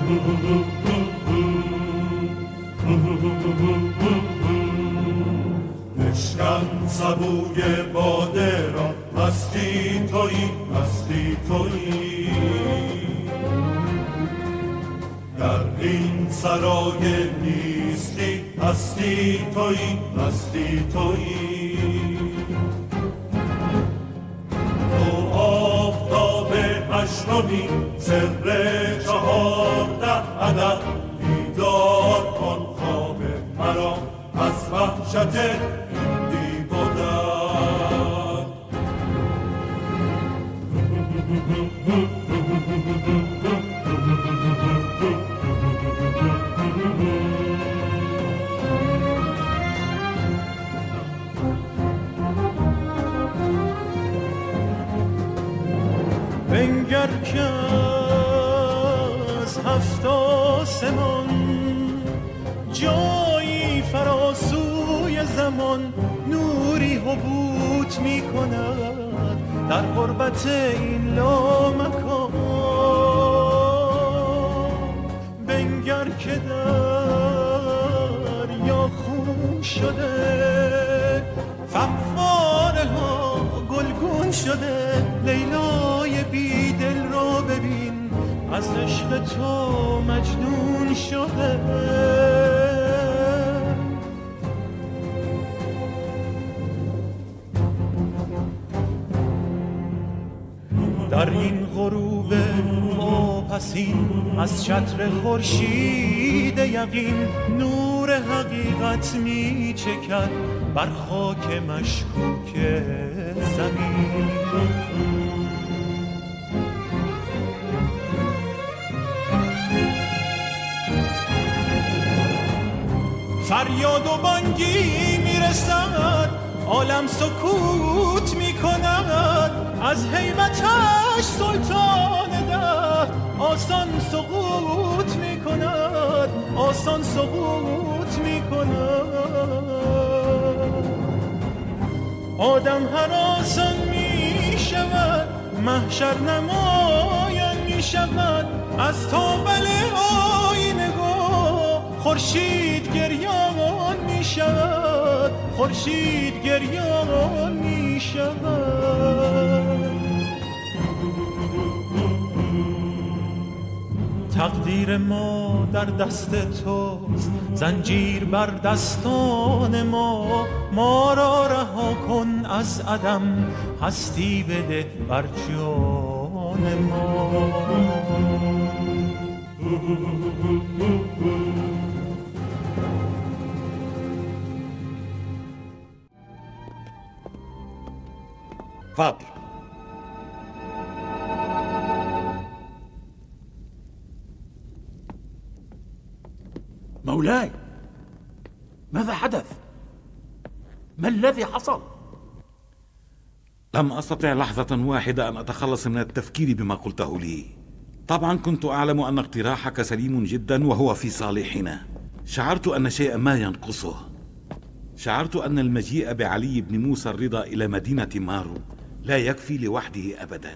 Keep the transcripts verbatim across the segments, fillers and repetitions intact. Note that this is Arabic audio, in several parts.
بشکن سبوی باده را، مستی تویی مستی تویی، در این سرای نیستی هستی تویی هستی تویی. تو آفتاب هشتمی سر چهارده عدد، بیدار کن خواب مرا از وحشت این دیودن. بنگر که از هفت آسمان جایی فراسوی زمان نوری حبوط می کند در غربت این لامکان. بنگر که دریا خون شده، فواره ها گلگون شده، لیلای بی دل را ببین از عشق تو مجنون شده. در این غروب واپسین از چتر خورشید یقین نور حقیقت می چکد بر خاک مشکوک زمین. فریاد و بانگی میرسد، عالم سکوت میکند، از هیبتش سلطان ده آسان سقوط میکند، آسان سقوط میکند. آدم هراسان میشود، محشر نمایان میشود، از تاول آینه خورشید گریان می شود، خورشید گریان می شود. تقدیر ما در دست توست، زنجیر بر دستان ما، ما را رها کن از عدم، هستی بده بر جان ما. فاضل، مولاي، ماذا حدث؟ ما الذي حصل؟ لم أستطع لحظة واحدة أن أتخلص من التفكير بما قلته لي. طبعا كنت أعلم أن اقتراحك سليم جدا وهو في صالحنا. شعرت أن شيئا ما ينقصه. شعرت أن المجيء بعلي بن موسى الرضا إلى مدينة مارو لا يكفي لوحده أبدا.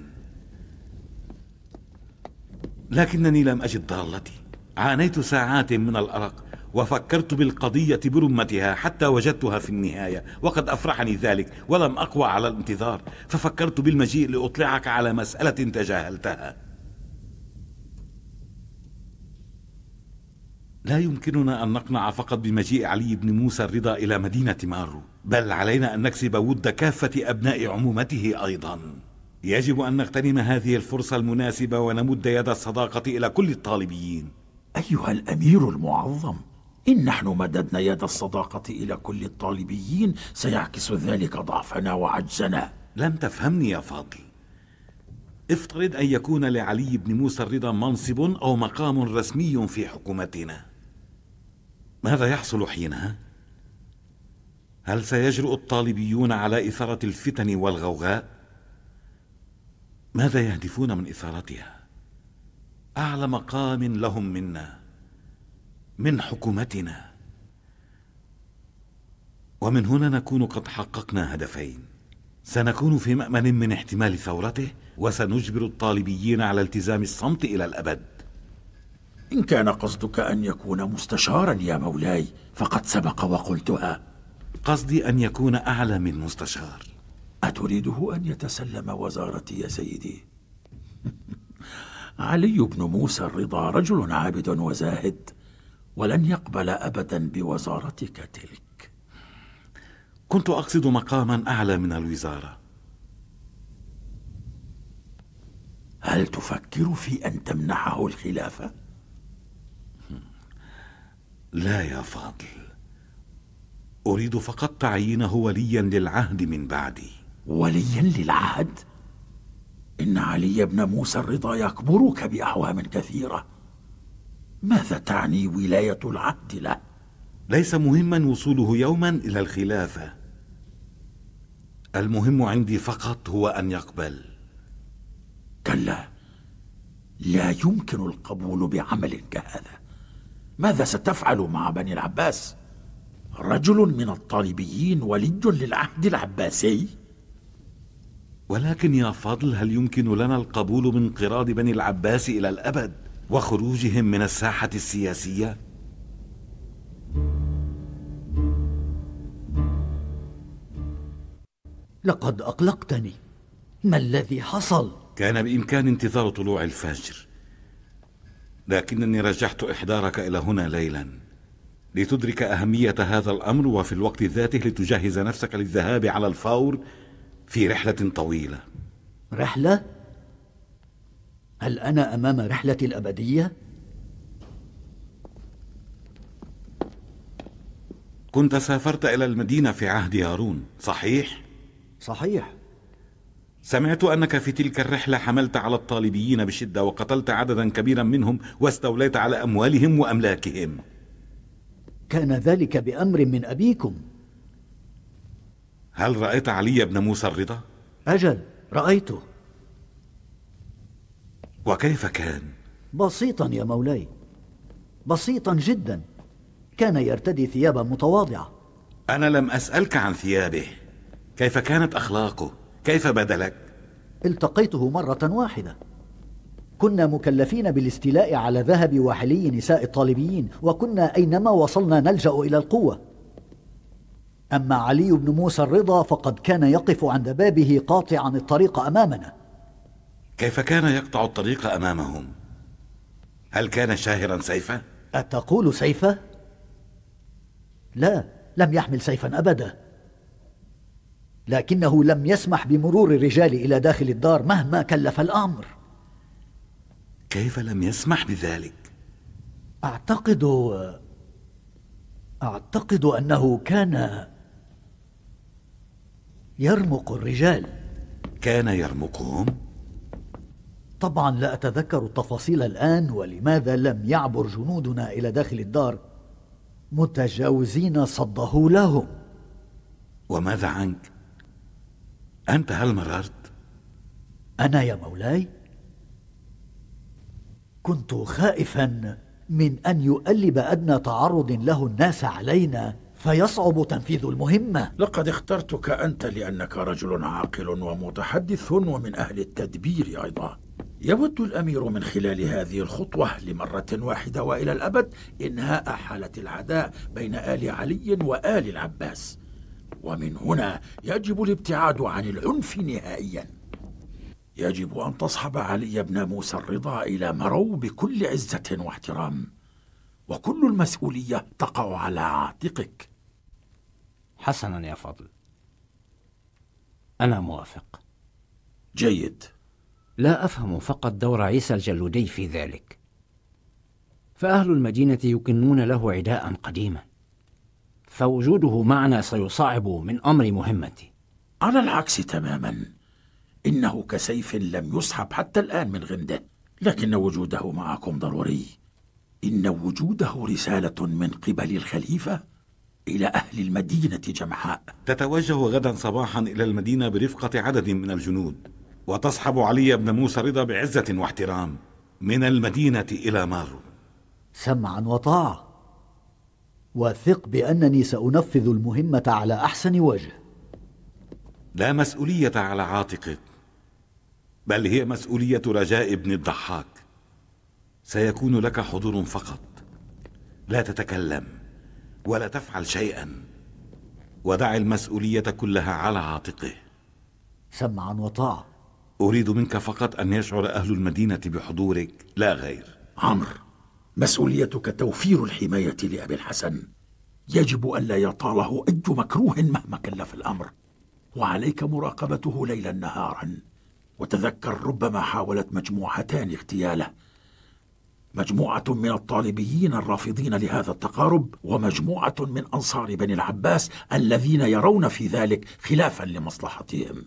لكنني لم أجد ضالتي. عانيت ساعات من الأرق وفكرت بالقضية برمتها حتى وجدتها في النهاية، وقد أفرحني ذلك ولم أقوى على الانتظار، ففكرت بالمجيء لأطلعك على مسألة تجاهلتها. لا يمكننا أن نقنع فقط بمجيء علي بن موسى الرضا إلى مدينة مارو، بل علينا أن نكسب ود كافة أبناء عمومته أيضا. يجب أن نغتنم هذه الفرصة المناسبة ونمد يد الصداقة إلى كل الطالبيين. أيها الأمير المعظم، إن نحن مددنا يد الصداقة إلى كل الطالبيين سيعكس ذلك ضعفنا وعجزنا. لم تفهمني يا فاضل. افترض أن يكون لعلي بن موسى الرضا منصب أو مقام رسمي في حكومتنا، ماذا يحصل حينها؟ هل سيجرؤ الطالبيون على إثارة الفتن والغوغاء؟ ماذا يهدفون من إثارتها؟ أعلى مقام لهم منا، من حكومتنا. ومن هنا نكون قد حققنا هدفين: سنكون في مأمن من احتمال ثورته، وسنجبر الطالبيين على التزام الصمت إلى الأبد. إن كان قصدك أن يكون مستشارا يا مولاي فقد سبق وقلتها. قصدي أن يكون أعلى من مستشار. أتريده أن يتسلم وزارتي يا سيدي؟ علي بن موسى الرضا رجل عابد وزاهد، ولن يقبل أبدا بوزارتك تلك. كنت أقصد مقاما أعلى من الوزارة. هل تفكر في أن تمنحه الخلافة؟ لا يا فاضل، أريد فقط تعيينه وليا للعهد من بعدي. وليا للعهد؟ إن علي بن موسى الرضا يكبرك بأعوام كثيرة. ماذا تعني ولاية العهد له؟ ليس مهما وصوله يوما إلى الخلافة، المهم عندي فقط هو أن يقبل. كلا، لا يمكن القبول بعمل كهذا. ماذا ستفعل مع بني العباس؟ رجل من الطالبيين ولي للعهد العباسي؟ ولكن يا فضل، هل يمكن لنا القبول من انقراض بني العباس إلى الأبد وخروجهم من الساحة السياسية؟ لقد أقلقتني. ما الذي حصل؟ كان بإمكان انتظار طلوع الفجر، لكنني رجحت إحضارك إلى هنا ليلا لتدرك أهمية هذا الأمر، وفي الوقت ذاته لتجهز نفسك للذهاب على الفور في رحلة طويلة. رحلة؟ هل أنا أمام رحلة الأبدية؟ كنت سافرت إلى المدينة في عهد هارون، صحيح؟ صحيح. سمعت أنك في تلك الرحلة حملت على الطالبيين بشدة وقتلت عددا كبيرا منهم واستوليت على أموالهم وأملاكهم. كان ذلك بأمر من أبيكم. هل رأيت علي بن موسى الرضا؟ أجل، رأيته. وكيف كان؟ بسيطا يا مولاي، بسيطا جدا. كان يرتدي ثيابا متواضعة. أنا لم أسألك عن ثيابه، كيف كانت أخلاقه؟ كيف بدلك؟ التقيته مرة واحدة. كنا مكلفين بالاستيلاء على ذهب وحلي نساء الطالبيين، وكنا أينما وصلنا نلجأ إلى القوة. أما علي بن موسى الرضا فقد كان يقف عند بابه قاطعا الطريق أمامنا. كيف كان يقطع الطريق أمامهم؟ هل كان شاهرا سيفا؟ أتقول سيفا؟ لا، لم يحمل سيفا أبدا، لكنه لم يسمح بمرور الرجال إلى داخل الدار مهما كلف الأمر. كيف لم يسمح بذلك؟ أعتقد أعتقد أنه كان يرمق الرجال. كان يرمقهم؟ طبعا لا أتذكر التفاصيل الآن، ولماذا لم يعبر جنودنا إلى داخل الدار متجاوزين صده لهم. وماذا عنك؟ أنت هل مررت؟ أنا يا مولاي كنت خائفا من أن يؤلب أدنى تعرض له الناس علينا فيصعب تنفيذ المهمة. لقد اخترتك أنت لأنك رجل عاقل ومتحدث ومن أهل التدبير أيضا. يود الأمير من خلال هذه الخطوة لمرة واحدة وإلى الأبد إنهاء حالة العداء بين آل علي وآل العباس، ومن هنا يجب الابتعاد عن العنف نهائيا. يجب أن تصحب علي بن موسى الرضا إلى مرو بكل عزة واحترام، وكل المسؤولية تقع على عاتقك. حسنا يا فضل، أنا موافق. جيد. لا أفهم فقط دور عيسى الجلودي في ذلك، فأهل المدينة يكنون له عداء قديما، فوجوده معنا سيصعب من أمر مهمتي. على العكس تماما، إنه كسيف لم يسحب حتى الآن من غنده، لكن وجوده معكم ضروري. إن وجوده رسالة من قبل الخليفة إلى أهل المدينة جمعاء. تتوجه غدا صباحا إلى المدينة برفقة عدد من الجنود، وتصحب علي بن موسى الرضا بعزة واحترام من المدينة إلى مارو. سمعا وطاعة، وثق بأنني سأنفذ المهمة على أحسن وجه. لا مسؤولية على عاتقك، بل هي مسؤولية رجاء بن الضحاك. سيكون لك حضور فقط، لا تتكلم ولا تفعل شيئا، ودع المسؤولية كلها على عاتقه. سمعا وطاعة. أريد منك فقط أن يشعر أهل المدينة بحضورك لا غير. عمرو، مسؤوليتك توفير الحماية لأبي الحسن. يجب ألا يطاله أي مكروه مهما كلف الأمر، وعليك مراقبته ليلا نهارا. وتذكر ربما حاولت مجموعتان اغتياله، مجموعة من الطالبيين الرافضين لهذا التقارب، ومجموعة من أنصار بني العباس الذين يرون في ذلك خلافا لمصلحتهم.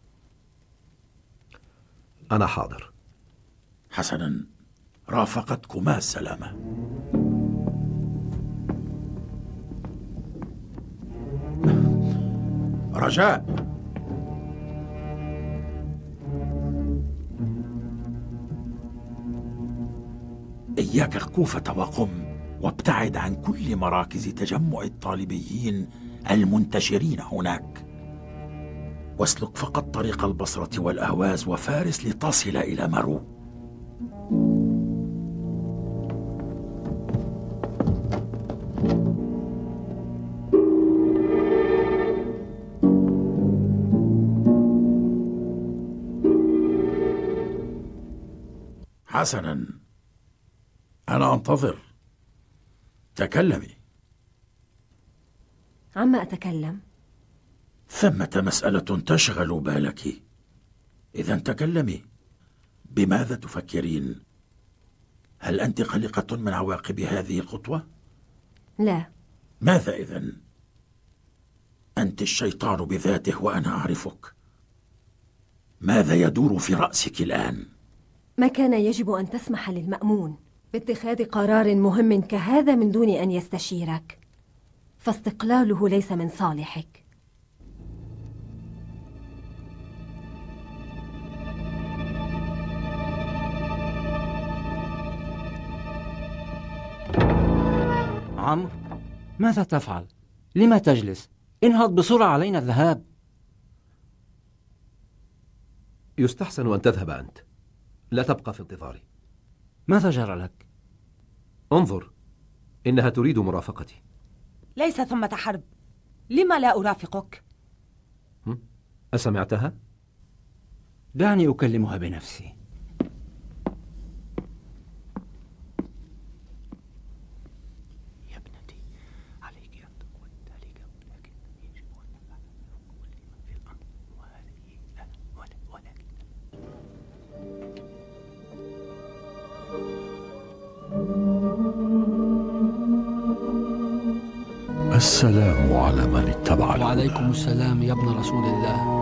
أنا حاضر. حسنا، رافقتكما السلامة. رجاء، إياك الكوفة وقم، وابتعد عن كل مراكز تجمع الطالبيين المنتشرين هناك، واسلك فقط طريق البصرة والأهواز وفارس لتصل إلى مرو. حسنا، أنا أنتظر. تكلمي. عما أتكلم؟ ثمة مسألة تشغل بالك. إذا تكلمي. بماذا تفكرين؟ هل أنت قلقة من عواقب هذه الخطوة؟ لا. ماذا إذن؟ أنت الشيطان بذاته وأنا أعرفك. ماذا يدور في رأسك الآن؟ ما كان يجب أن تسمح للمأمون باتخاذ قرار مهم كهذا من دون أن يستشيرك، فاستقلاله ليس من صالحك. عمرو، ماذا تفعل؟ لما تجلس؟ انهض بسرعة، علينا الذهاب. يستحسن أن تذهب أنت، لا تبقى في انتظاري. ماذا جرى لك؟ انظر، إنها تريد مرافقتي. ليس ثمة حرب، لما لا أرافقك؟ أسمعتها؟ دعني أكلمها بنفسي. يا ابنتي، عليك أن تقول ذلك، ولكن يجب أن نفعل كل ما في الأمر، وهذه لا ولكن السلام على من اتبع الهدى. وعليكم السلام يا ابن رسول الله.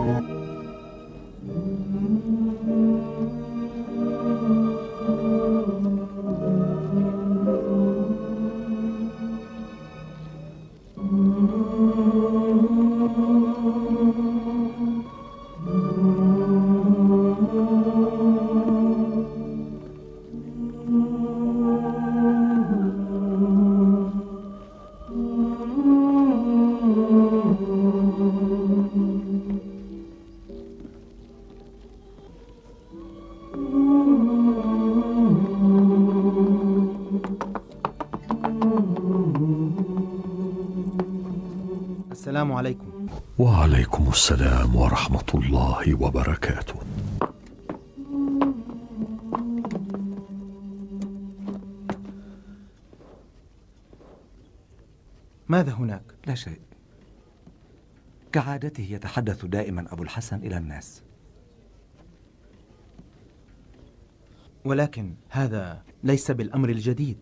السلام عليكم. وعليكم السلام ورحمة الله وبركاته. ماذا هناك؟ لا شيء. كعادته يتحدث دائما أبو الحسن إلى الناس. ولكن هذا ليس بالأمر الجديد.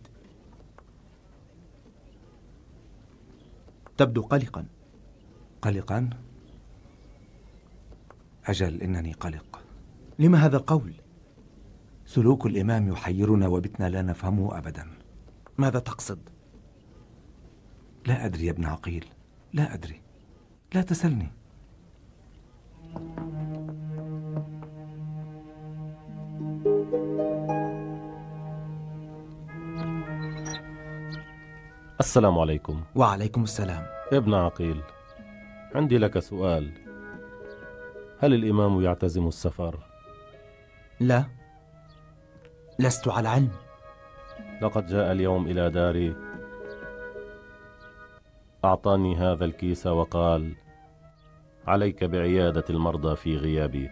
تبدو قلقا. قلقا؟ أجل، إنني قلق. لما هذا القول؟ سلوك الإمام يحيرنا وبتنا لا نفهمه أبدا. ماذا تقصد؟ لا أدري يا ابن عقيل، لا أدري. لا تسلني. السلام عليكم. وعليكم السلام. ابن عقيل، عندي لك سؤال. هل الإمام يعتزم السفر؟ لا، لست على علم. لقد جاء اليوم إلى داري، أعطاني هذا الكيس وقال: عليك بعيادة المرضى في غيابي.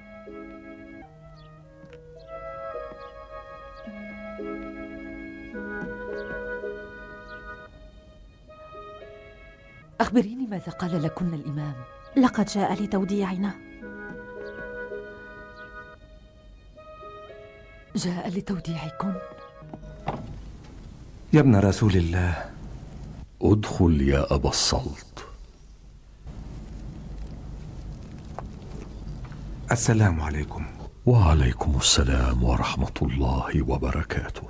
أخبريني ماذا قال لكن الإمام؟ لقد جاء لتوديعنا. جاء لتوديعكن؟ يا ابن رسول الله، ادخل يا أبا الصلت. السلام عليكم. وعليكم السلام ورحمة الله وبركاته.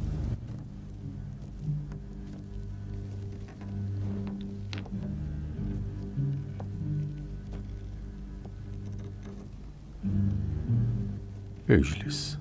اجلس.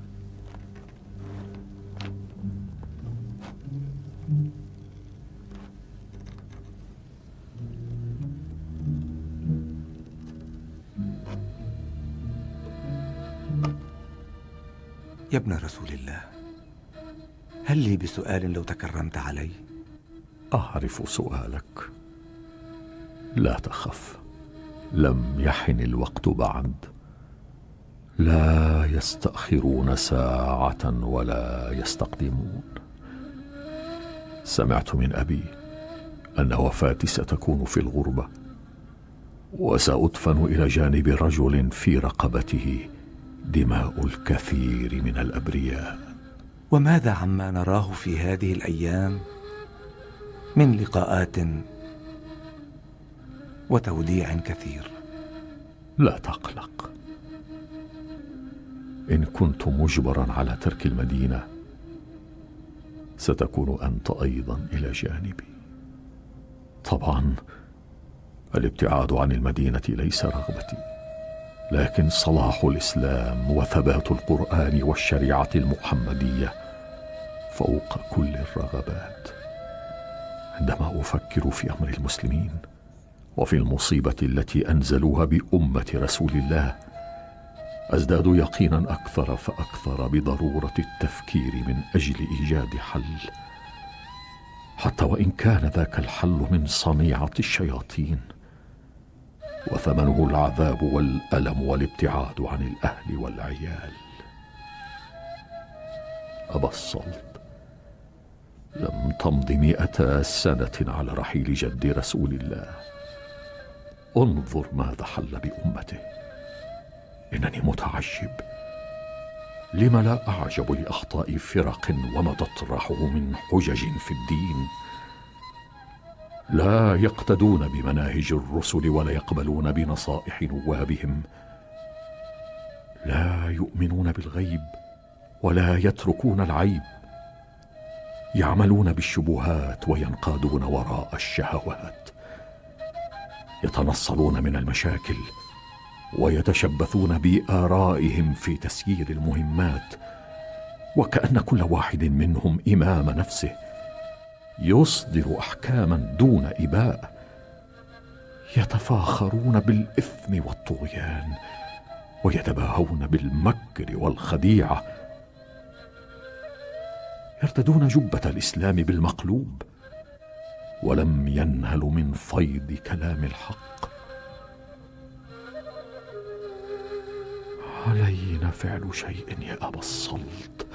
يا ابن رسول الله، هل لي بسؤال لو تكرمت علي؟ أعرف سؤالك، لا تخف، لم يحن الوقت بعد، لا يستأخرون ساعة ولا يستقدمون. سمعت من أبي أن وفاتي ستكون في الغربة، وسأدفن إلى جانب رجل في رقبته دماء الكثير من الأبرياء. وماذا عما نراه في هذه الأيام من لقاءات وتوديع كثير؟ لا تقلق، إن كنت مجبرا على ترك المدينة ستكون أنت أيضا إلى جانبي. طبعا الابتعاد عن المدينة ليس رغبتي، لكن صلاح الإسلام وثبات القرآن والشريعة المحمدية فوق كل الرغبات. عندما أفكر في أمر المسلمين وفي المصيبة التي أنزلوها بأمة رسول الله أزداد يقينا أكثر فأكثر بضرورة التفكير من أجل إيجاد حل، حتى وإن كان ذاك الحل من صنيعة الشياطين وثمنه العذاب والألم والابتعاد عن الأهل والعيال. أبا الصلت، لم تمض مئة سنة على رحيل جد رسول الله. انظر ماذا حل بأمته. إنني متعجب، لم لا أعجب لأخطاء فرق وما تطرحه من حجج في الدين. لا يقتدون بمناهج الرسل ولا يقبلون بنصائح نوابهم، لا يؤمنون بالغيب ولا يتركون العيب، يعملون بالشبهات وينقادون وراء الشهوات، يتنصلون من المشاكل ويتشبثون بآرائهم في تسيير المهمات، وكأن كل واحد منهم إمام نفسه يصدر أحكاما دون إباء. يتفاخرون بالإثم والطغيان ويتباهون بالمكر والخديعة، يرتدون جبة الإسلام بالمقلوب ولم ينهلوا من فيض كلام الحق. علينا فعل شيء يا أبا الصلت،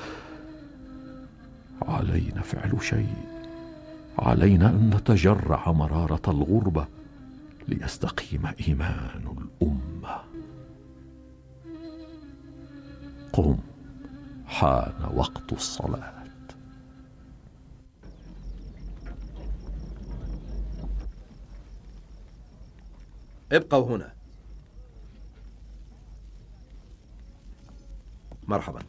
علينا فعل شيء. علينا أن نتجرع مرارة الغربة ليستقيم إيمان الأمة. قم، حان وقت الصلاة. ابقوا هنا. مرحبا.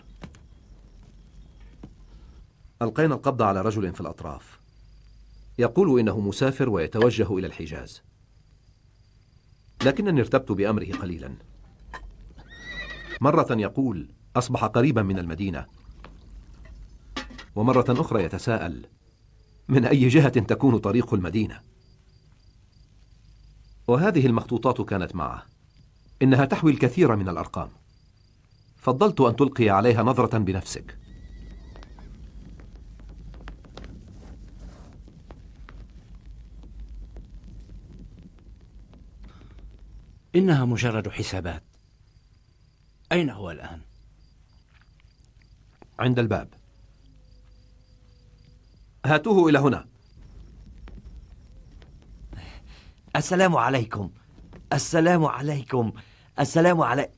ألقينا القبض على رجل في الأطراف، يقول إنه مسافر ويتوجه إلى الحجاز، لكنني ارتبت بأمره قليلا. مرة يقول أصبح قريبا من المدينة، ومرة أخرى يتساءل من أي جهة تكون طريق المدينة. وهذه المخطوطات كانت معه، إنها تحوي الكثير من الأرقام، فضلت أن تلقي عليها نظرة بنفسك. إنها مجرد حسابات. أين هو الآن؟ عند الباب. هاتوه إلى هنا. السلام عليكم. السلام عليكم. السلام علي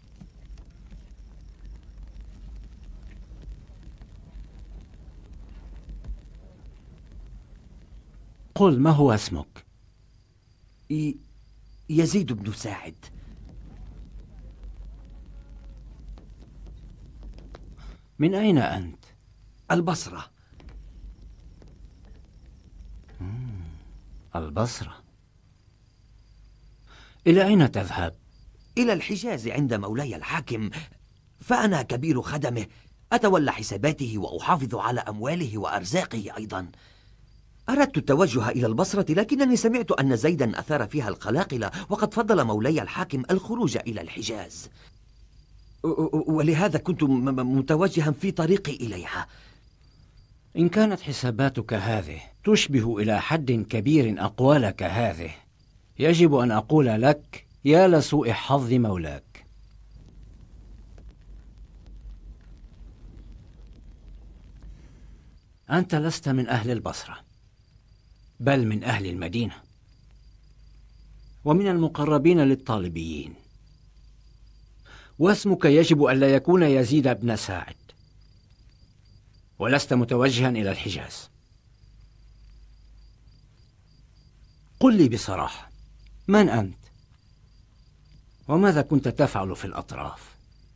قل، ما هو اسمك؟ ي... يزيد بن ساعد. من أين أنت؟ البصرة. مم. البصرة. إلى أين تذهب؟ إلى الحجاز عند مولاي الحاكم، فأنا كبير خدمه، أتولى حساباته وأحافظ على أمواله وأرزاقه أيضا. أردت التوجه إلى البصرة، لكنني سمعت أن زيدا أثار فيها القلاقل، وقد فضل مولاي الحاكم الخروج إلى الحجاز، ولهذا كنت متوجها في طريقي إليها. إن كانت حساباتك هذه تشبه إلى حد كبير أقوالك هذه، يجب أن أقول لك يا لسوء حظ مولاك. أنت لست من أهل البصرة، بل من أهل المدينة، ومن المقربين للطالبيين، واسمك يجب أن لا يكون يزيد بن ساعد، ولست متوجها إلى الحجاز. قل لي بصراحة، من أنت؟ وماذا كنت تفعل في الأطراف؟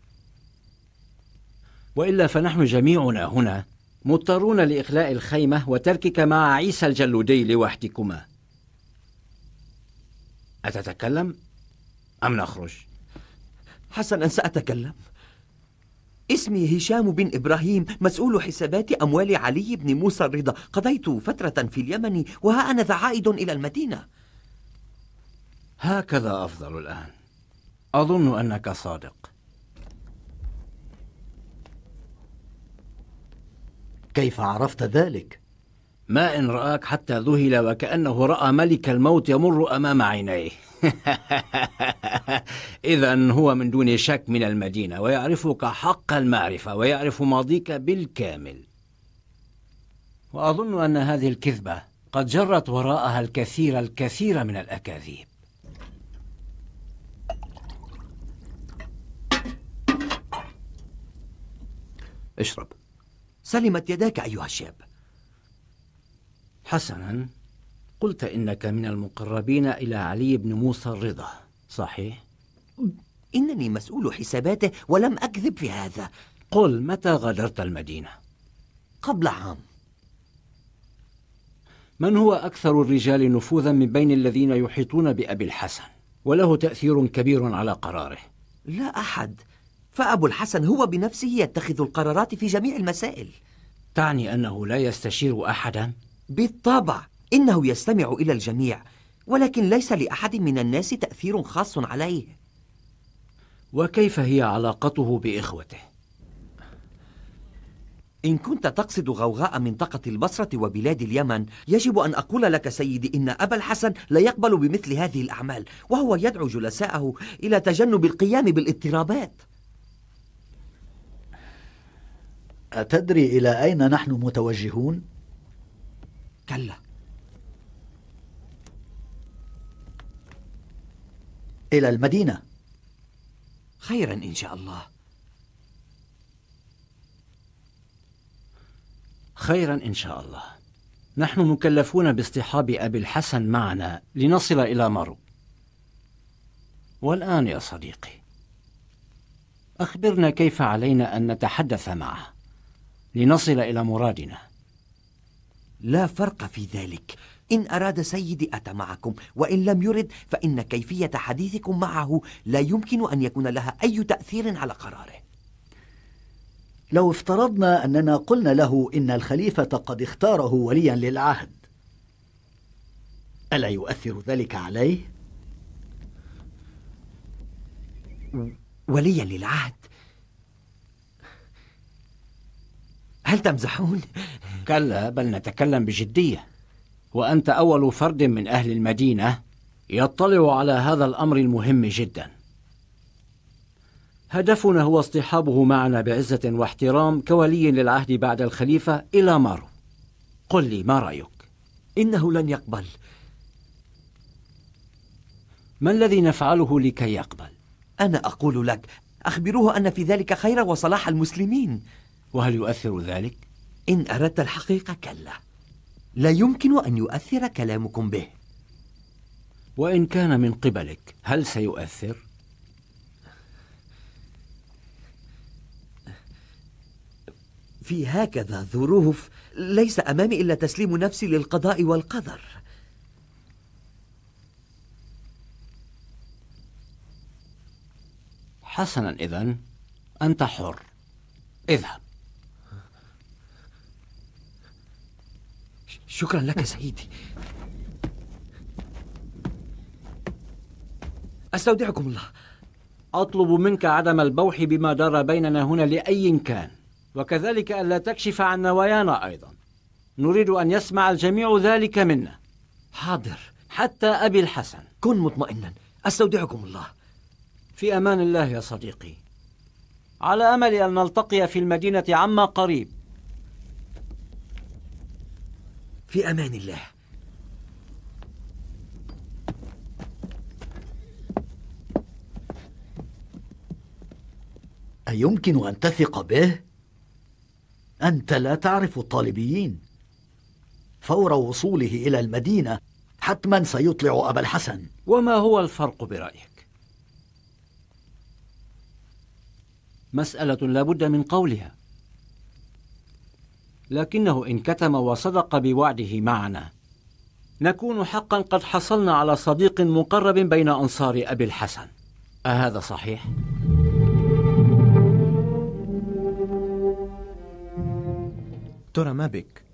وإلا فنحن جميعنا هنا مضطرون لإخلاء الخيمة وتركك مع عيسى الجلودي لوحدكما. أتتكلم أم نخرج؟ حسنا، سأتكلم. اسمي هشام بن إبراهيم، مسؤول حسابات أموال علي بن موسى الرضا. قضيت فترة في اليمن، وها أنا ذا عائد إلى المدينة. هكذا أفضل الآن. أظن أنك صادق. كيف عرفت ذلك؟ ما إن رآك حتى ذهل وكأنه رأى ملك الموت يمر أمام عينيه. إذن هو من دون شك من المدينة، ويعرفك حق المعرفة، ويعرف ماضيك بالكامل. وأظن أن هذه الكذبة قد جرت وراءها الكثير الكثير من الأكاذيب. اشرب. سلمت يداك أيها الشاب. حسنا، قلت إنك من المقربين إلى علي بن موسى الرضا، صحيح؟ إنني مسؤول حساباته ولم أكذب في هذا. قل، متى غادرت المدينة؟ قبل عام. من هو أكثر الرجال نفوذا من بين الذين يحيطون بأبي الحسن وله تأثير كبير على قراره؟ لا أحد، فأبو الحسن هو بنفسه يتخذ القرارات في جميع المسائل. تعني أنه لا يستشير أحدا؟ بالطبع، إنه يستمع إلى الجميع، ولكن ليس لأحد من الناس تأثير خاص عليه. وكيف هي علاقته بإخوته؟ إن كنت تقصد غوغاء منطقة البصرة وبلاد اليمن، يجب أن أقول لك سيدي إن أبا الحسن لا يقبل بمثل هذه الأعمال، وهو يدعو جلساءه إلى تجنب القيام بالاضطرابات. أتدري إلى أين نحن متوجهون؟ كلا. إلى المدينة. خيرا إن شاء الله. خيرا إن شاء الله. نحن مكلفون باصطحاب أبي الحسن معنا لنصل إلى مرو. والآن يا صديقي، أخبرنا كيف علينا أن نتحدث معه لنصل إلى مرادنا. لا فرق في ذلك. إن أراد سيدي أتى معكم، وإن لم يرد فإن كيفية حديثكم معه لا يمكن أن يكون لها أي تأثير على قراره. لو افترضنا أننا قلنا له إن الخليفة قد اختاره وليا للعهد، ألا يؤثر ذلك عليه؟ وليا للعهد؟ هل تمزحون؟ كلا، بل نتكلم بجدية. وأنت أول فرد من أهل المدينة يطلع على هذا الأمر المهم جدا. هدفنا هو اصطحابه معنا بعزة واحترام كولي للعهد بعد الخليفة إلى مارو. قل لي ما رأيك؟ إنه لن يقبل. ما الذي نفعله لكي يقبل؟ أنا أقول لك أخبروه أن في ذلك خير وصلاح المسلمين. وهل يؤثر ذلك؟ إن أردت الحقيقة كلا، لا يمكن أن يؤثر كلامكم به. وإن كان من قبلك هل سيؤثر؟ في هكذا ظروف ليس أمامي إلا تسليم نفسي للقضاء والقدر. حسنا، إذن أنت حر. اذهب. شكرا لك سيدي. أستودعكم الله. أطلب منك عدم البوح بما دار بيننا هنا لأي كان، وكذلك ألا تكشف عن نوايانا أيضا. نريد أن يسمع الجميع ذلك منا. حاضر. حتى أبي الحسن. كن مطمئنا. أستودعكم الله. في أمان الله يا صديقي، على أمل أن نلتقي في المدينة عما قريب. في أمان الله. أيمكن أن تثق به؟ أنت لا تعرف الطالبيين. فور وصوله إلى المدينة حتما سيطلع أبا الحسن. وما هو الفرق برأيك؟ مسألة لا بد من قولها، لكنه إن كتم وصدق بوعده معنا نكون حقا قد حصلنا على صديق مقرب بين أنصار أبي الحسن. أهذا صحيح؟ ترى ما بك؟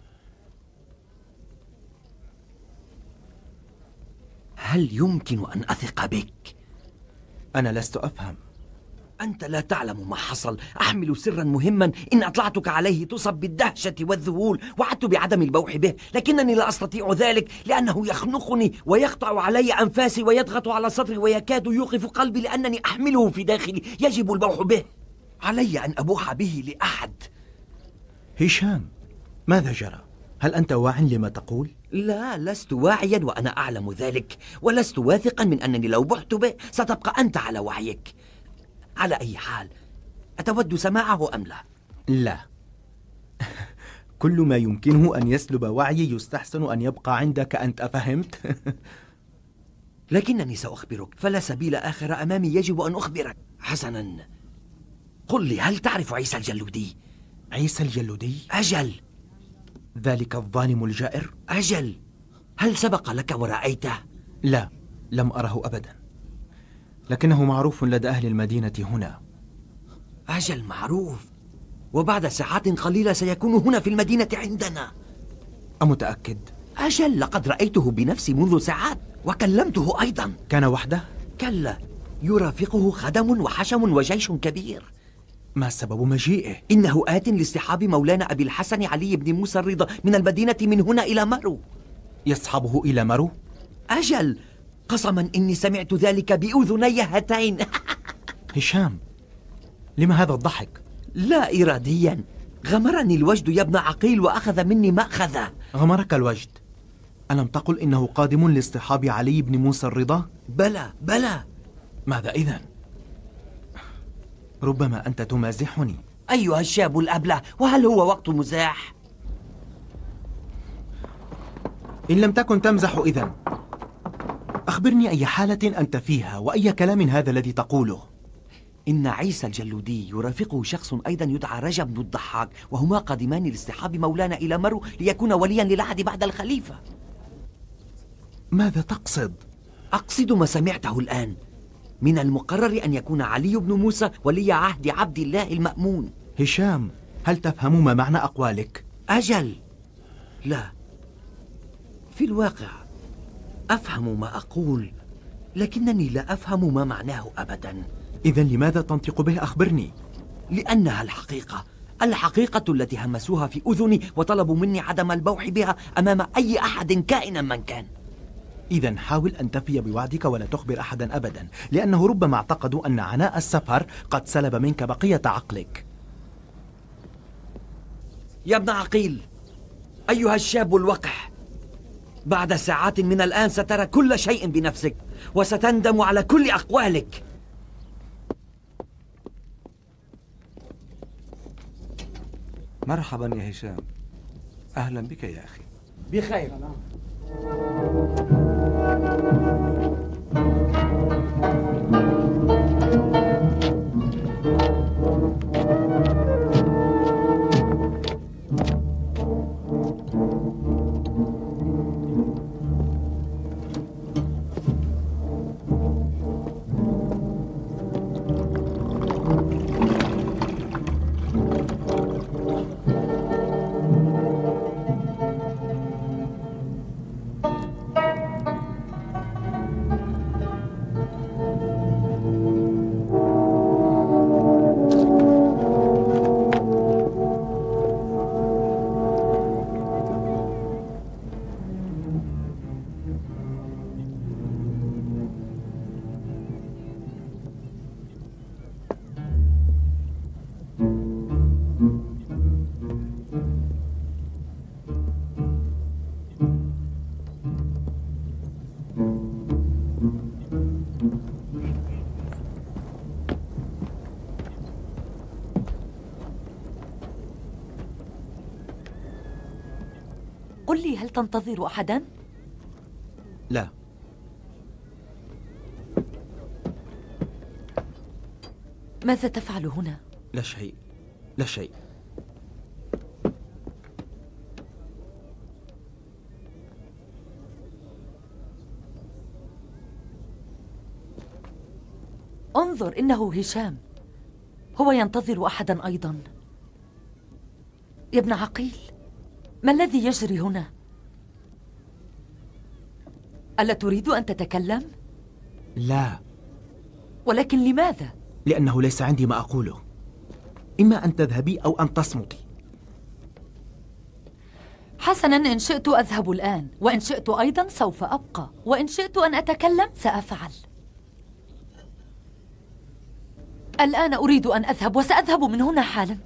هل يمكن أن أثق بك؟ أنا لست أفهم. أنت لا تعلم ما حصل. أحمل سرا مهما إن أطلعتك عليه تصب بالدهشة والذهول. وعدت بعدم البوح به، لكنني لا أستطيع ذلك لأنه يخنقني ويقطع علي أنفاسي ويضغط على صدري ويكاد يوقف قلبي لأنني أحمله في داخلي. يجب البوح به. علي أن أبوح به لأحد. هشام، ماذا جرى؟ هل أنت واع لما تقول؟ لا، لست واعيا وأنا أعلم ذلك، ولست واثقا من أنني لو بحت به ستبقى أنت على وعيك. على أي حال، أتود سماعه أم لا؟ لا. كل ما يمكنه أن يسلب وعيي يستحسن أن يبقى عندك أنت، أفهمت؟ لكنني سأخبرك، فلا سبيل آخر أمامي. يجب أن أخبرك. حسنا، قل لي، هل تعرف عيسى الجلودي؟ عيسى الجلودي؟ أجل. ذلك الظالم الجائر؟ أجل. هل سبق لك ورأيته؟ لا، لم أره أبدا، لكنه معروف لدى أهل المدينة هنا. أجل، معروف. وبعد ساعات قليلة سيكون هنا في المدينة عندنا. أمتأكد؟ أجل، لقد رأيته بنفسي منذ ساعات وكلمته أيضا. كان وحده؟ كلا، يرافقه خدم وحشم وجيش كبير. ما سبب مجيئه؟ إنه آت لاصطحاب مولانا أبي الحسن علي بن موسى الرضا من المدينة من هنا إلى مرو. يصحبه إلى مرو؟ أجل، قسما إني سمعت ذلك بأذني هاتين. هشام، لما هذا الضحك؟ لا إراديا، غمرني الوجد يا ابن عقيل وأخذ مني مأخذه. غمرك الوجد؟ ألم تقل إنه قادم لاصطحاب علي بن موسى الرضا؟ بلى بلى. ماذا إذن؟ ربما أنت تمازحني. أيها الشاب الأبله، وهل هو وقت مزاح؟ إن لم تكن تمزح إذن أخبرني أي حالة أنت فيها وأي كلام هذا الذي تقوله. إن عيسى الجلودي يرافقه شخص أيضا يدعى رجب بن الضحاك، وهما قادمان لاصطحاب مولانا إلى مرو ليكون وليا للعهد بعد الخليفة. ماذا تقصد؟ أقصد ما سمعته الآن. من المقرر أن يكون علي بن موسى ولي عهد عبد الله المأمون. هشام، هل تفهم ما معنى أقوالك؟ أجل، لا. في الواقع أفهم ما أقول، لكنني لا أفهم ما معناه أبدا. إذن لماذا تنطق به؟ أخبرني. لأنها الحقيقة، الحقيقة التي همسوها في أذني وطلبوا مني عدم البوح بها أمام أي أحد كائنا من كان. إذا حاول أن تفي بوعدك ولا تخبر أحدا أبدا، لأنه ربما اعتقدوا أن عناء السفر قد سلب منك بقية عقلك. يا ابن عقيل، أيها الشاب الوقح، بعد ساعات من الآن سترى كل شيء بنفسك وستندم على كل أقوالك. مرحبا يا هشام، أهلا بك يا أخي. بخير. قل لي، هل تنتظر أحدا؟ لا. ماذا تفعل هنا؟ لا شيء، لا شيء. انظر، إنه هشام، هو ينتظر أحدا أيضا. يا ابن عقيل، ما الذي يجري هنا؟ ألا تريد أن تتكلم؟ لا. ولكن لماذا؟ لأنه ليس عندي ما أقوله. إما أن تذهبي أو أن تصمتي. حسنا، إن شئت أذهب الآن، وإن شئت أيضا سوف أبقى، وإن شئت أن أتكلم سأفعل. الآن أريد أن أذهب، وسأذهب من هنا حالا.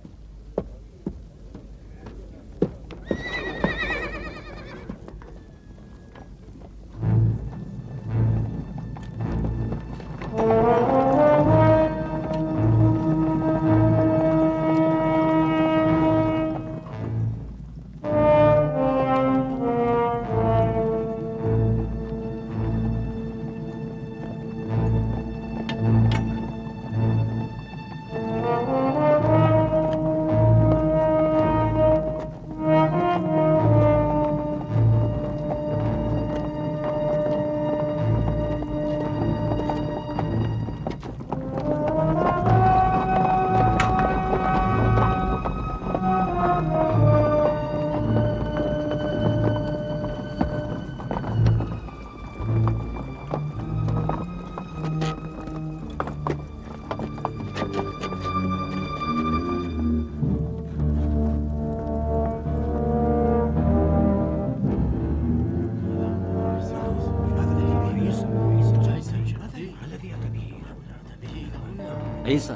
عيسى،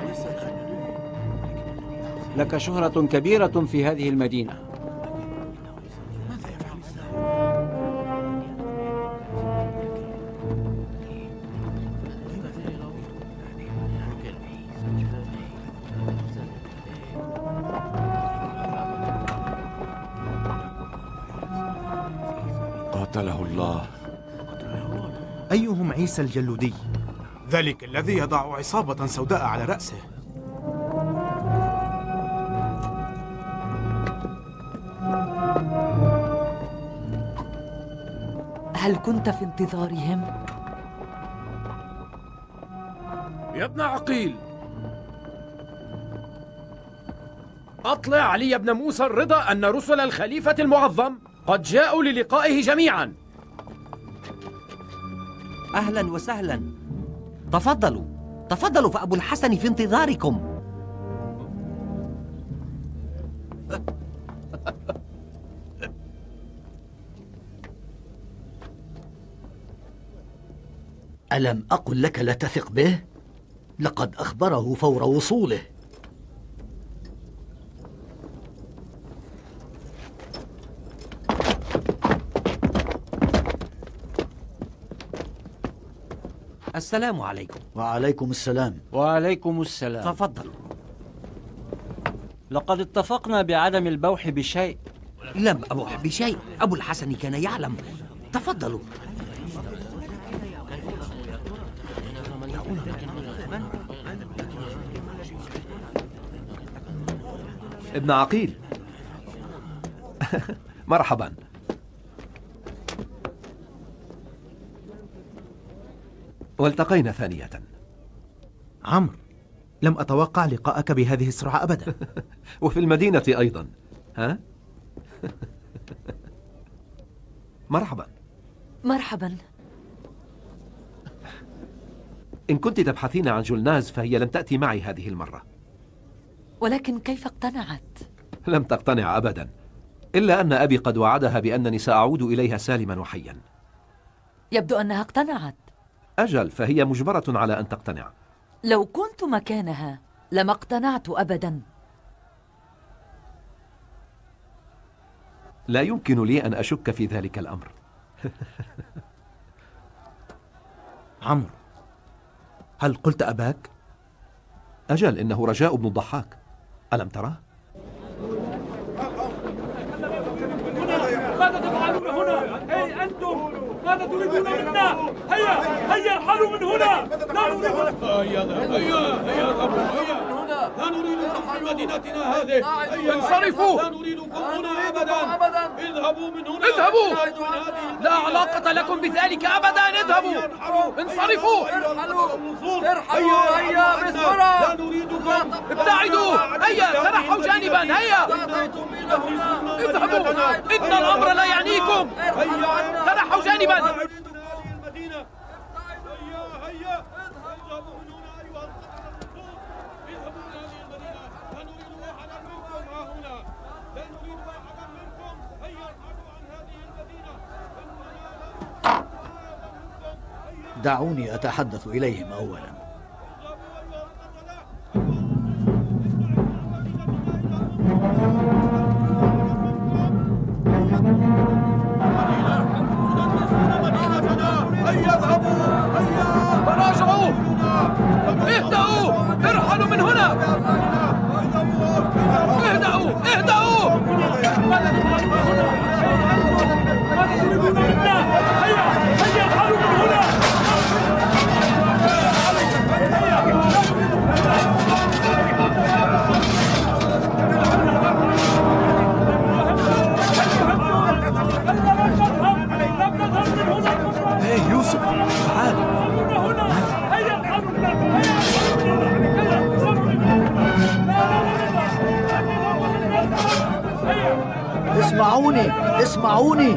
لك شهرة كبيرة في هذه المدينة. قاتله الله. أيهم عيسى الجلودي؟ ذلك الذي يضع عصابة سوداء على رأسه. هل كنت في انتظارهم؟ يا ابن عقيل، أطلع علي ابن موسى الرضا أن رسل الخليفة المعظم قد جاءوا للقائه جميعا. أهلا وسهلا، تفضلوا تفضلوا، فأبو الحسن في انتظاركم. ألم أقل لك لا تثق به؟ لقد أخبره فور وصوله. السلام عليكم. وعليكم السلام. وعليكم السلام. تفضلوا. لقد اتفقنا بعدم البوح بشيء. لم أبوح بشيء، أبو الحسن كان يعلم. تفضلوا. ابن عقيل. مرحبا. والتقينا ثانية. عمرو، لم أتوقع لقاءك بهذه السرعة أبدا. وفي المدينة أيضا. ها؟ مرحبا. مرحبا. إن كنت تبحثين عن جولناز فهي لم تأتي معي هذه المرة. ولكن كيف اقتنعت؟ لم تقتنع أبدا، إلا أن أبي قد وعدها بأنني سأعود إليها سالما وحيا. يبدو أنها اقتنعت. أجل، فهي مجبرة على أن تقتنع. لو كنت مكانها لما اقتنعت أبدا. لا يمكن لي أن أشك في ذلك الأمر. عمرو، هل قلت أباك؟ أجل، إنه رجاء بن الضحاك. ألم تراه؟ ماذا تفعلون هنا؟ هي أنتم ماذا تريدون منا؟ هيا هيا ارحلوا من هنا. لا نريد. هيا هيا هيا اذهبوا هيا. لا نريد في مدينتنا هذه. انصرفوا. لا نريدكم هنا أبدا. اذهبوا من هنا. اذهبوا. لا علاقة لكم بذلك أبدا. اذهبوا. انصرفوا. ارحلوا. هيا بسرعة. لا نريدكم. ابتعدوا. هيا تنحوا جانبا. هيا اذهبوا. إن الأمر لا يعنيكم. تنحوا جانبا. دعوني أتحدث إليهم أولا. تراجعوا. اهدأوا. ارحلوا من هنا. اهدأوا. اهدأوا. ماذا تريدون منا؟ هيا هيا ارحلوا من هنا. هي يوسف، تعال. اسمعوني اسمعوني.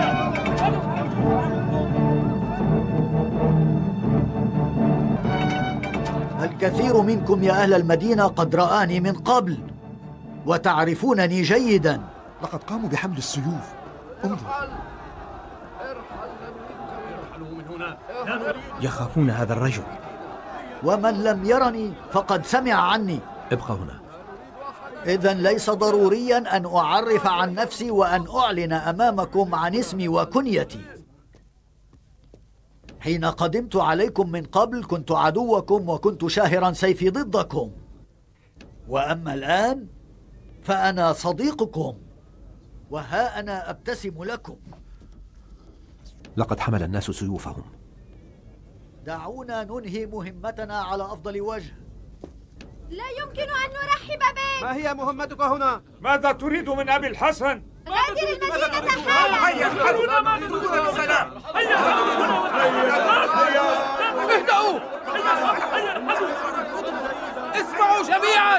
الكثير منكم يا أهل المدينة قد رآني من قبل وتعرفونني جيدا. لقد قاموا بحمل السيوف. انظر، يخافون هذا الرجل. ومن لم يرني فقد سمع عني. ابقى هنا. إذن ليس ضروريا أن أعرف عن نفسي وأن أعلن أمامكم عن اسمي وكنيتي. حين قدمت عليكم من قبل كنت عدوكم وكنت شاهرا سيفي ضدكم، وأما الآن فأنا صديقكم، وها أنا أبتسم لكم. لقد حمل الناس سيوفهم. دعونا ننهي مهمتنا على أفضل وجه. لا يمكن أن نرحب بك. ما هي مهمتك هنا؟ ماذا تريد من أبي الحسن؟ غادر المدينة حالا. هيا ارحلوا. ما تريدون بالسلام. هيا اهدأوا. اسمعوا جميعا.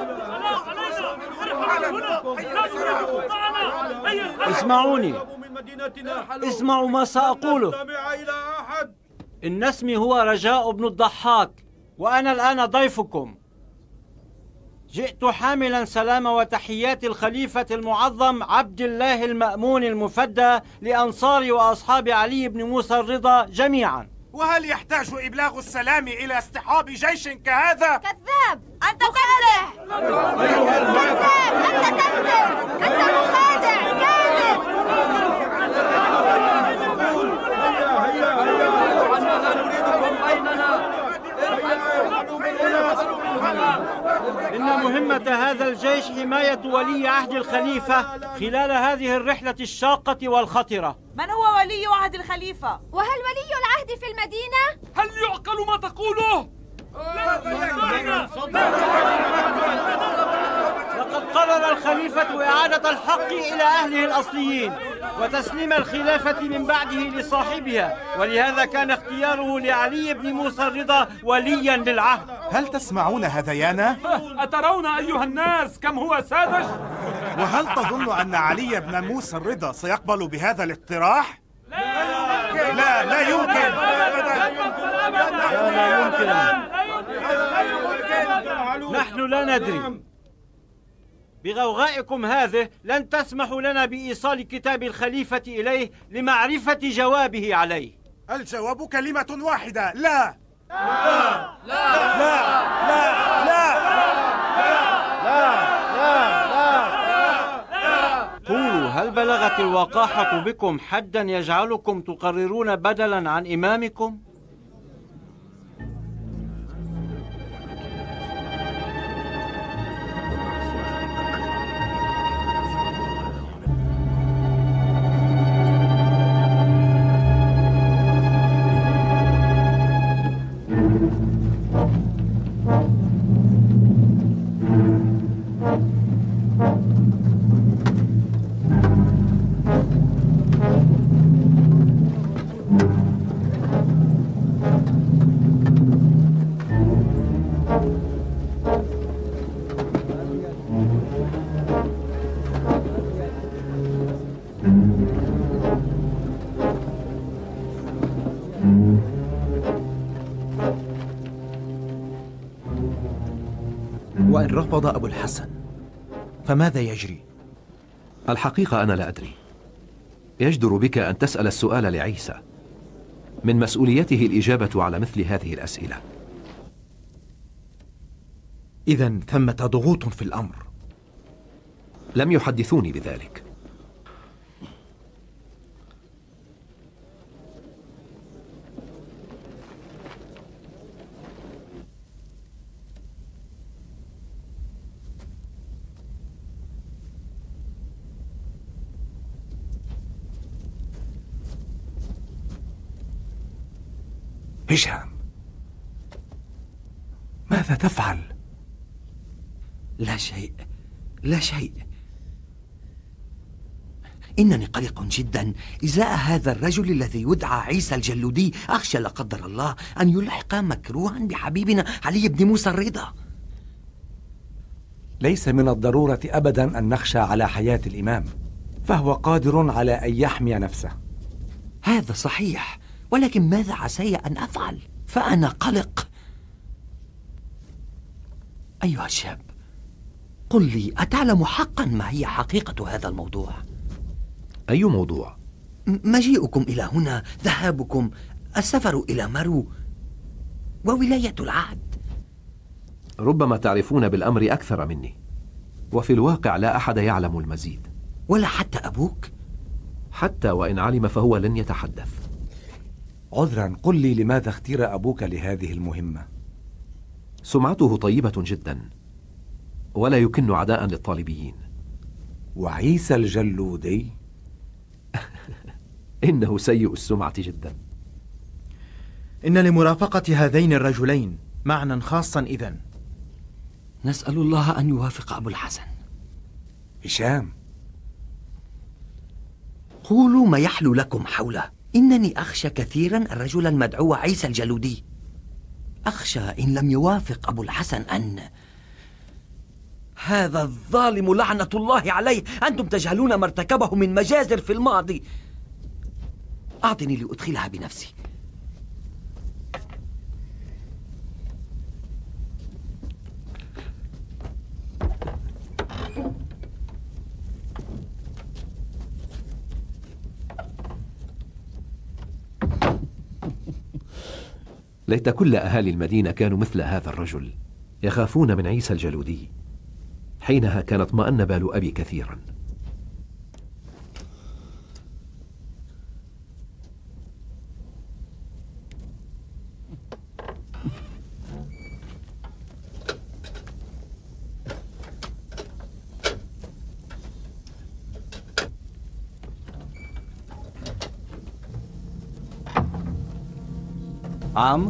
اسمعوني. اسمعوا ما سأقوله. إن اسمي هو رجاء بن الضحاك، وأنا الآن ضيفكم. جئت حاملا سلام وتحيات الخليفة المعظم عبد الله المأمون المفدى لأنصار وأصحاب علي بن موسى الرضا جميعا. وهل يحتاج إبلاغ السلام إلى اصطحاب جيش كهذا؟ كذاب! أنت تكذب! كذاب! أنت تكذب! أنت مخادع! كاذب! إن مهمة هذا الجيش حماية ولي عهد الخليفة خلال هذه الرحلة الشاقة والخطرة. من هو ولي عهد الخليفة؟ وهل ولي العهد في المدينة؟ هل يعقل ما تقوله؟ لقد قرر الخليفة إعادة الحق إلى أهله الأصليين وتسليم الخلافة من بعده لصاحبها، ولهذا كان اختياره لعلي بن موسى الرضا وليا للعهد. هل تسمعون هذيانا؟ أترون أيها الناس كم هو ساذج؟ وهل تظن أن علي بن موسى الرضا سيقبل بهذا الاقتراح؟ لا لا يمكن لا لا يمكن. نحن لا ندري. بغوغائكم هذه لن تسمحوا لنا بإيصال كتاب الخليفة إليه لمعرفة جوابه عليه. الجواب كلمة واحدة: لا. لا لا لا لا لا قولوا، هل بلغت الوقاحة بكم حدا يجعلكم تقررون بدلا عن إمامكم؟ وإن رفض أبو الحسن فماذا يجري؟ الحقيقة أنا لا أدري. يجدر بك أن تسأل السؤال لعيسى. من مسؤوليته الإجابة على مثل هذه الأسئلة. إذن ثمة ضغوط في الأمر. لم يحدثوني بذلك. هشام، ماذا تفعل؟ لا شيء، لا شيء. إنني قلق جدا إزاء هذا الرجل الذي يدعى عيسى الجلودي. أخشى لا قدر الله أن يلحق مكروها بحبيبنا علي بن موسى الرضا. ليس من الضرورة أبدا أن نخشى على حياة الإمام، فهو قادر على أن يحمي نفسه. هذا صحيح، ولكن ماذا عسي أن أفعل؟ فأنا قلق. أيها الشاب، قل لي، أتعلم حقا ما هي حقيقة هذا الموضوع؟ أي موضوع؟ مجيئكم إلى هنا، ذهابكم، السفر إلى مرو، وولاية العهد. ربما تعرفون بالأمر أكثر مني، وفي الواقع لا أحد يعلم المزيد. ولا حتى أبوك؟ حتى وإن علم فهو لن يتحدث. عذرا، قل لي لماذا اختير أبوك لهذه المهمة؟ سمعته طيبة جدا، ولا يكن عداء للطالبيين. وعيسى الجلودي؟ إنه سيء السمعة جدا. إن لمرافقة هذين الرجلين معنى خاصا إذن. نسأل الله أن يوافق أبو الحسن. هشام، قولوا ما يحلو لكم حوله. إنني أخشى كثيرا الرجل المدعو عيسى الجلودي. أخشى إن لم يوافق أبو الحسن أن هذا الظالم لعنة الله عليه، أنتم تجهلون ما ارتكبه من مجازر في الماضي. أعطني لأدخلها بنفسي. ليت كل أهالي المدينة كانوا مثل هذا الرجل، يخافون من عيسى الجلودي. حينها كان اطمأن بال أبي كثيرا. عمرو،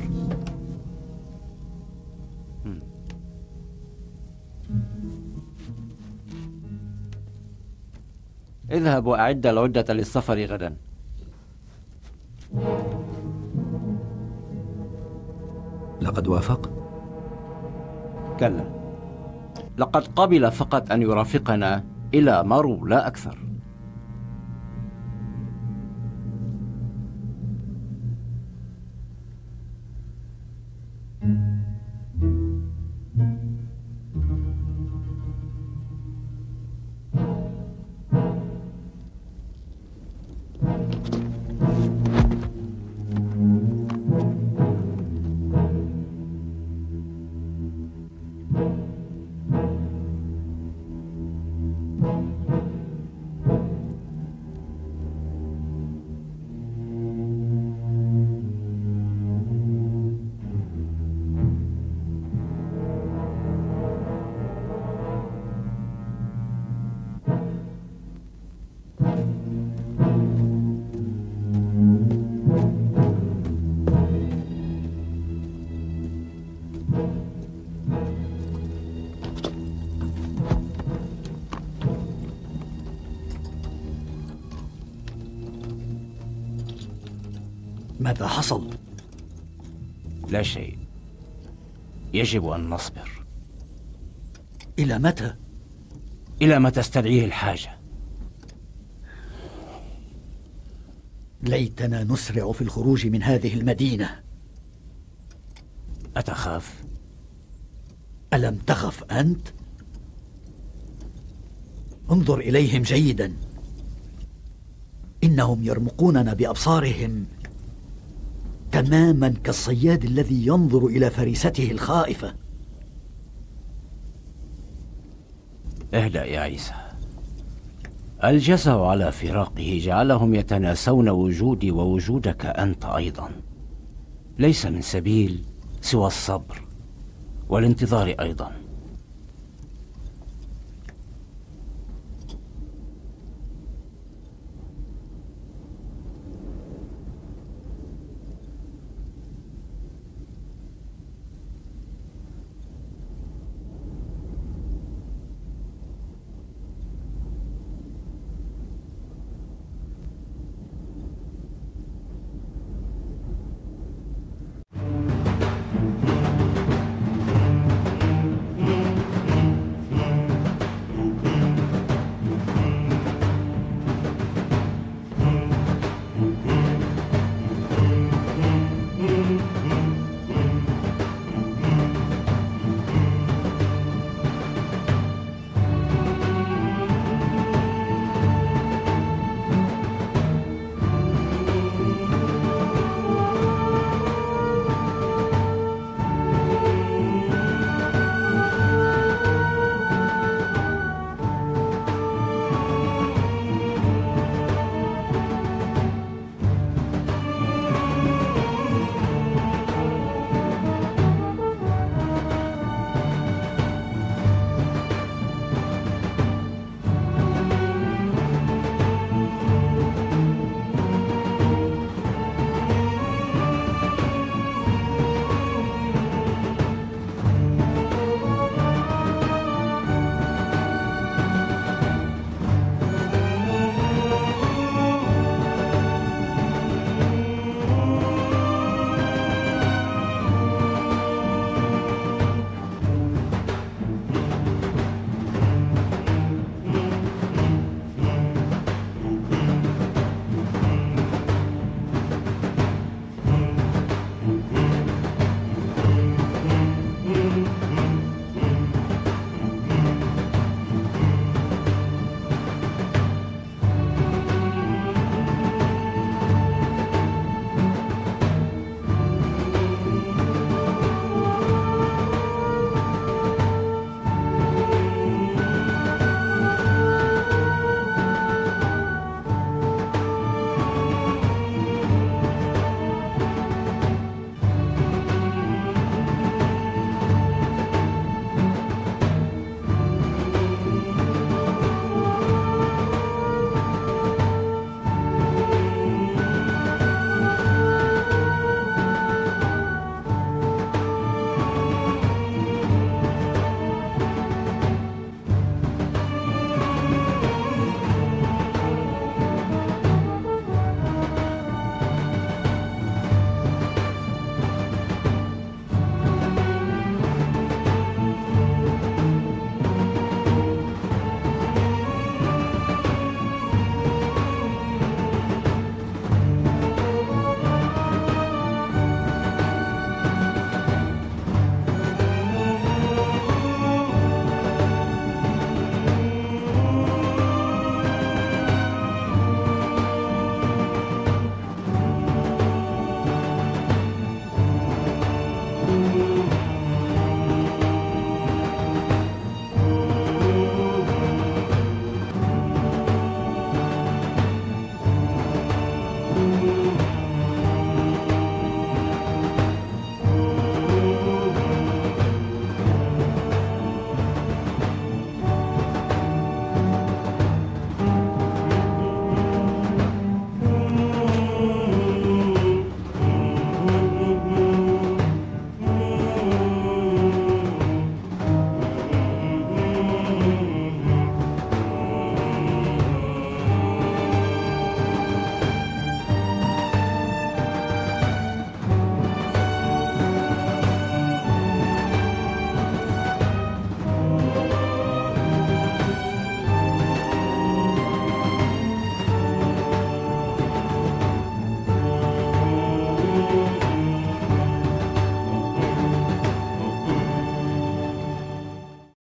اذهب وأعد العدة للسفر غدا. لقد وافق؟ كلا، لقد قبل فقط أن يرافقنا إلى مارو لا أكثر. ماذا حصل؟ لا شيء. يجب أن نصبر. إلى متى؟ إلى ما تستدعيه الحاجة. ليتنا نسرع في الخروج من هذه المدينة. أتخاف؟ ألم تخف أنت؟ انظر إليهم جيدا، إنهم يرمقوننا بأبصارهم تماما كالصياد الذي ينظر إلى فريسته الخائفة. اهدأ يا عيسى. الجزع على فراقه جعلهم يتناسون وجودي ووجودك أنت أيضا. ليس من سبيل سوى الصبر والانتظار أيضا.